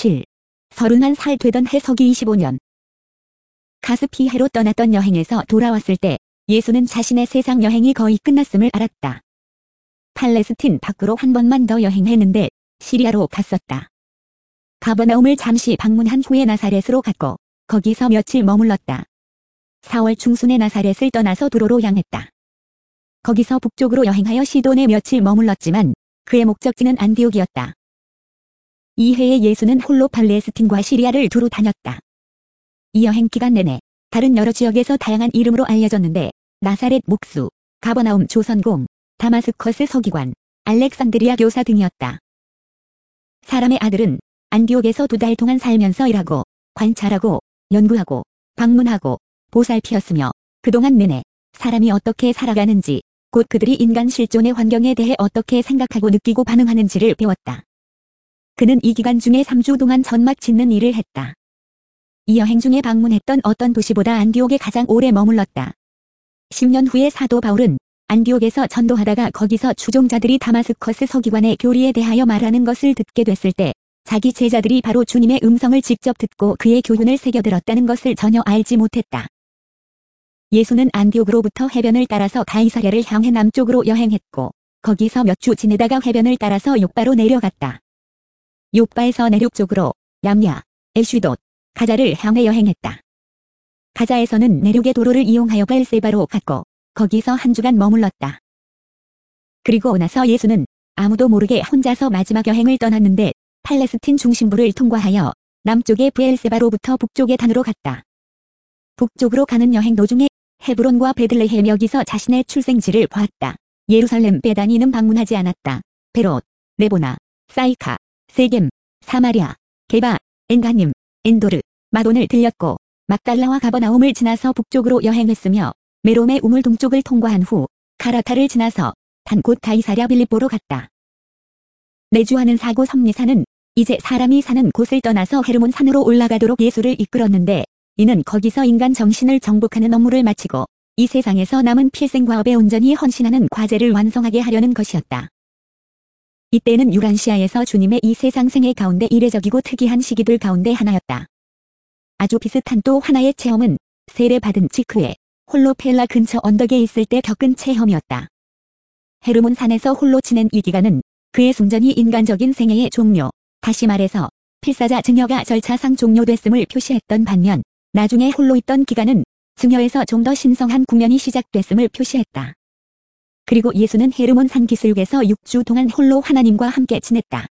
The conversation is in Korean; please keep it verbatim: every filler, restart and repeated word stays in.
칠. 서른한 살 되던 해 서기 이십오 년. 가스피해로 떠났던 여행에서 돌아왔을 때 예수는 자신의 세상 여행이 거의 끝났음을 알았다. 팔레스틴 밖으로 한 번만 더 여행했는데 시리아로 갔었다. 가버나움을 잠시 방문한 후에 나사렛으로 갔고 거기서 며칠 머물렀다. 사월 중순에 나사렛을 떠나서 도로로 향했다. 거기서 북쪽으로 여행하여 시돈에 며칠 머물렀지만 그의 목적지는 안디옥이었다. 이 해에 예수는 홀로 팔레스틴과 시리아를 두루 다녔다. 이 여행 기간 내내 다른 여러 지역에서 다양한 이름으로 알려졌는데 나사렛 목수, 가버나움 조선공, 다마스커스 서기관, 알렉산드리아 교사 등이었다. 사람의 아들은 안디옥에서 두 달 동안 살면서 일하고 관찰하고 연구하고 방문하고 보살피었으며 그동안 내내 사람이 어떻게 살아가는지 곧 그들이 인간 실존의 환경에 대해 어떻게 생각하고 느끼고 반응하는지를 배웠다. 그는 이 기간 중에 삼 주 동안 전막 짓는 일을 했다. 이 여행 중에 방문했던 어떤 도시보다 안디옥에 가장 오래 머물렀다. 십 년 후에 사도 바울은 안디옥에서 전도하다가 거기서 추종자들이 다마스커스 서기관의 교리에 대하여 말하는 것을 듣게 됐을 때 자기 제자들이 바로 주님의 음성을 직접 듣고 그의 교훈을 새겨들었다는 것을 전혀 알지 못했다. 예수는 안디옥으로부터 해변을 따라서 가이사랴를 향해 남쪽으로 여행했고 거기서 몇 주 지내다가 해변을 따라서 욥바로 내려갔다. 욥바에서 내륙 쪽으로 얌야, 에슈돗, 가자를 향해 여행했다. 가자에서는 내륙의 도로를 이용하여 벨세바로 갔고 거기서 한 주간 머물렀다. 그리고 나서 예수는 아무도 모르게 혼자서 마지막 여행을 떠났는데 팔레스틴 중심부를 통과하여 남쪽의 브엘세바로부터 북쪽의 단으로 갔다. 북쪽으로 가는 여행 도중에 헤브론과 베들레헴 여기서 자신의 출생지를 보았다. 예루살렘 베다니는 방문하지 않았다. 베롯, 레보나, 사이카, 세겜, 사마리아, 게바, 엔가님, 엔도르, 마돈을 들렸고 막달라와 가버나움을 지나서 북쪽으로 여행했으며 메롬의 우물 동쪽을 통과한 후 카라타를 지나서 단 곧 가이사랴 빌립보로 갔다. 내주하는 사고 섭리사는 이제 사람이 사는 곳을 떠나서 헤르몬 산으로 올라가도록 예수를 이끌었는데 이는 거기서 인간 정신을 정복하는 업무를 마치고 이 세상에서 남은 필생과업에 온전히 헌신하는 과제를 완성하게 하려는 것이었다. 이때는 유란시아에서 주님의 이 세상 생애 가운데 이례적이고 특이한 시기들 가운데 하나였다. 아주 비슷한 또 하나의 체험은 세례받은 직후에 홀로 펠라 근처 언덕에 있을 때 겪은 체험이었다. 헤르몬 산에서 홀로 지낸 이 기간은 그의 순전히 인간적인 생애의 종료, 다시 말해서 필사자 증여가 절차상 종료됐음을 표시했던 반면 나중에 홀로 있던 기간은 증여에서 좀 더 신성한 국면이 시작됐음을 표시했다. 그리고 예수는 헤르몬 산 기슭에서 육 주 동안 홀로 하나님과 함께 지냈다.